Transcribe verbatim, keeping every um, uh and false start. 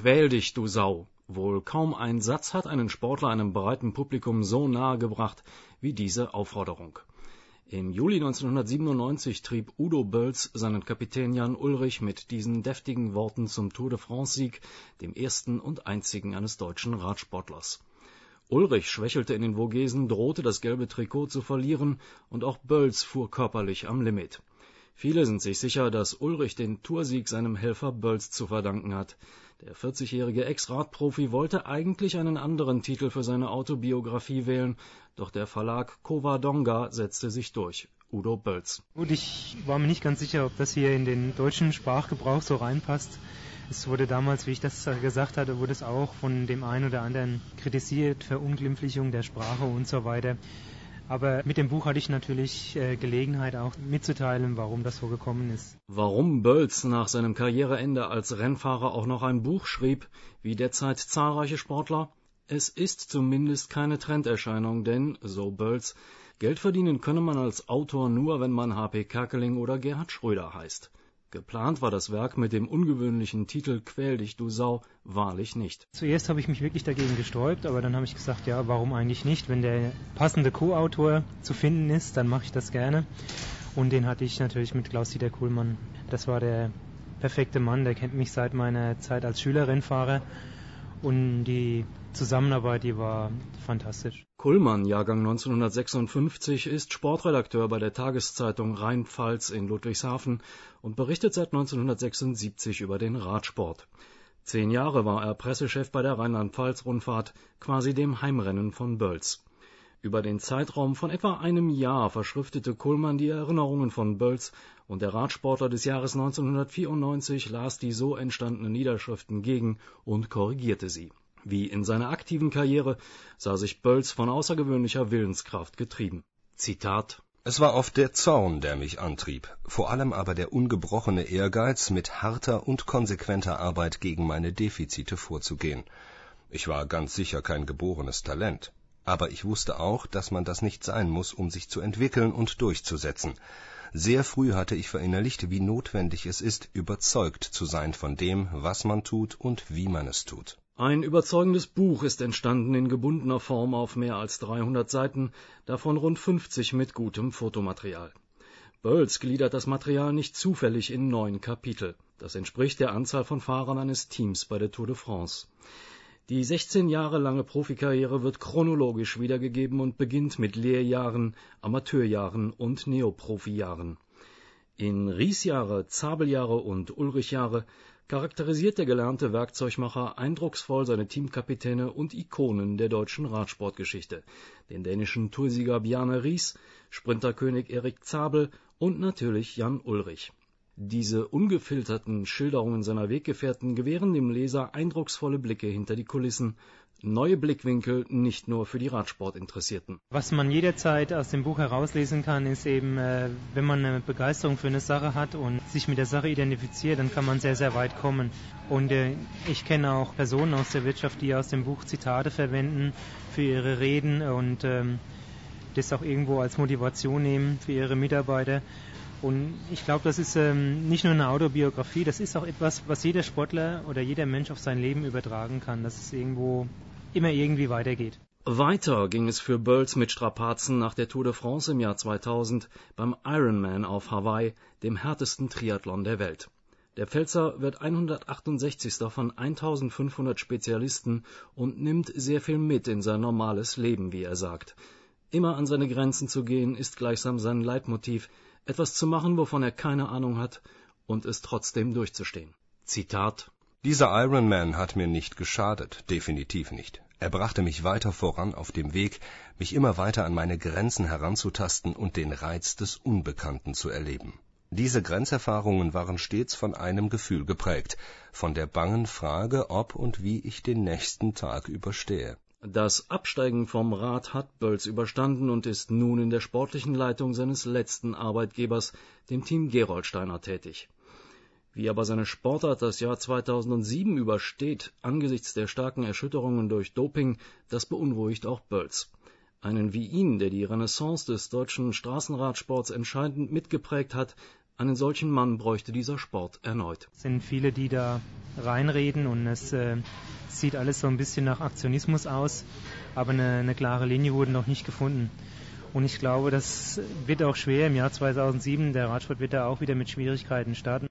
Quäl dich, du Sau! Wohl kaum ein Satz hat einen Sportler einem breiten Publikum so nahe gebracht wie diese Aufforderung. Im Juli neunzehnhundertsiebenundneunzig trieb Udo Bölz seinen Kapitän Jan Ullrich mit diesen deftigen Worten zum Tour de France-Sieg, dem ersten und einzigen eines deutschen Radsportlers. Ullrich schwächelte in den Vogesen, drohte das gelbe Trikot zu verlieren, und auch Bölz fuhr körperlich am Limit. Viele sind sich sicher, dass Ullrich den Toursieg seinem Helfer Bölz zu verdanken hat. Der vierzigjährige Ex-Radprofi wollte eigentlich einen anderen Titel für seine Autobiografie wählen, doch der Verlag Covadonga setzte sich durch. Udo Bölz. Gut, ich war mir nicht ganz sicher, ob das hier in den deutschen Sprachgebrauch so reinpasst. Es wurde damals, wie ich das gesagt hatte, wurde es auch von dem einen oder anderen kritisiert, Verunglimpflichung der Sprache und so weiter. Aber mit dem Buch hatte ich natürlich äh, Gelegenheit auch mitzuteilen, warum das so gekommen ist. Warum Bölz nach seinem Karriereende als Rennfahrer auch noch ein Buch schrieb, wie derzeit zahlreiche Sportler? Es ist zumindest keine Trenderscheinung, denn, so Bölz, Geld verdienen könne man als Autor nur, wenn man H P Kerkeling oder Gerhard Schröder heißt. Geplant war das Werk mit dem ungewöhnlichen Titel Quäl dich, du Sau, wahrlich nicht. Zuerst habe ich mich wirklich dagegen gesträubt, aber dann habe ich gesagt, ja, warum eigentlich nicht? Wenn der passende Co-Autor zu finden ist, dann mache ich das gerne. Und den hatte ich natürlich mit Klaus-Dieter Kuhlmann. Das war der perfekte Mann, der kennt mich seit meiner Zeit als Schülerrennfahrer. Und die Zusammenarbeit, die war fantastisch. Kuhlmann, Jahrgang neunzehnhundertsechsundfünfzig, ist Sportredakteur bei der Tageszeitung Rhein-Pfalz in Ludwigshafen und berichtet seit neunzehnhundertsechsundsiebzig über den Radsport. Zehn Jahre war er Pressechef bei der Rheinland-Pfalz-Rundfahrt, quasi dem Heimrennen von Bölz. Über den Zeitraum von etwa einem Jahr verschriftete Kuhlmann die Erinnerungen von Bölz, und der Radsportler des Jahres neunzehnhundertvierundneunzig las die so entstandenen Niederschriften gegen und korrigierte sie. Wie in seiner aktiven Karriere sah sich Bölz von außergewöhnlicher Willenskraft getrieben. Zitat: Es war oft der Zorn, der mich antrieb, vor allem aber der ungebrochene Ehrgeiz, mit harter und konsequenter Arbeit gegen meine Defizite vorzugehen. Ich war ganz sicher kein geborenes Talent. Aber ich wusste auch, dass man das nicht sein muss, um sich zu entwickeln und durchzusetzen. Sehr früh hatte ich verinnerlicht, wie notwendig es ist, überzeugt zu sein von dem, was man tut und wie man es tut. Ein überzeugendes Buch ist entstanden in gebundener Form auf mehr als dreihundert Seiten, davon rund fünfzig mit gutem Fotomaterial. Bölz gliedert das Material nicht zufällig in neun Kapitel. Das entspricht der Anzahl von Fahrern eines Teams bei der Tour de France. Die sechzehn Jahre lange Profikarriere wird chronologisch wiedergegeben und beginnt mit Lehrjahren, Amateurjahren und Neoprofijahren. In Ries-Jahre, Zabeljahre und Ullrich-Jahre charakterisiert der gelernte Werkzeugmacher eindrucksvoll seine Teamkapitäne und Ikonen der deutschen Radsportgeschichte, den dänischen Toursieger Bjarne Ries, Sprinterkönig Erik Zabel und natürlich Jan Ullrich. Diese ungefilterten Schilderungen seiner Weggefährten gewähren dem Leser eindrucksvolle Blicke hinter die Kulissen, neue Blickwinkel nicht nur für die Radsportinteressierten. Was man jederzeit aus dem Buch herauslesen kann, ist eben, äh, wenn man eine Begeisterung für eine Sache hat und sich mit der Sache identifiziert, dann kann man sehr, sehr weit kommen. Und äh, ich kenne auch Personen aus der Wirtschaft, die aus dem Buch Zitate verwenden für ihre Reden und ähm, das auch irgendwo als Motivation nehmen für ihre Mitarbeiter. Und ich glaube, das ist ähm, nicht nur eine Autobiografie, das ist auch etwas, was jeder Sportler oder jeder Mensch auf sein Leben übertragen kann, dass es irgendwo immer irgendwie weitergeht. Weiter ging es für Bölz mit Strapazen nach der Tour de France im Jahr zweitausend beim Ironman auf Hawaii, dem härtesten Triathlon der Welt. Der Pfälzer wird hundertachtundsechzigster von eintausendfünfhundert Spezialisten und nimmt sehr viel mit in sein normales Leben, wie er sagt. Immer an seine Grenzen zu gehen, ist gleichsam sein Leitmotiv, etwas zu machen, wovon er keine Ahnung hat, und es trotzdem durchzustehen. Zitat: Dieser Ironman hat mir nicht geschadet, definitiv nicht. Er brachte mich weiter voran auf dem Weg, mich immer weiter an meine Grenzen heranzutasten und den Reiz des Unbekannten zu erleben. Diese Grenzerfahrungen waren stets von einem Gefühl geprägt, von der bangen Frage, ob und wie ich den nächsten Tag überstehe. Das Absteigen vom Rad hat Bölz überstanden und ist nun in der sportlichen Leitung seines letzten Arbeitgebers, dem Team Gerolsteiner, tätig. Wie aber seine Sportart das Jahr zweitausendsieben übersteht, angesichts der starken Erschütterungen durch Doping, das beunruhigt auch Bölz. Einen wie ihn, der die Renaissance des deutschen Straßenradsports entscheidend mitgeprägt hat, Einen solchen Mann bräuchte dieser Sport erneut. Es sind viele, die da reinreden und es äh, sieht alles so ein bisschen nach Aktionismus aus, aber eine, eine klare Linie wurde noch nicht gefunden. Und ich glaube, das wird auch schwer im Jahr zweitausendsieben. Der Radsport wird da auch wieder mit Schwierigkeiten starten.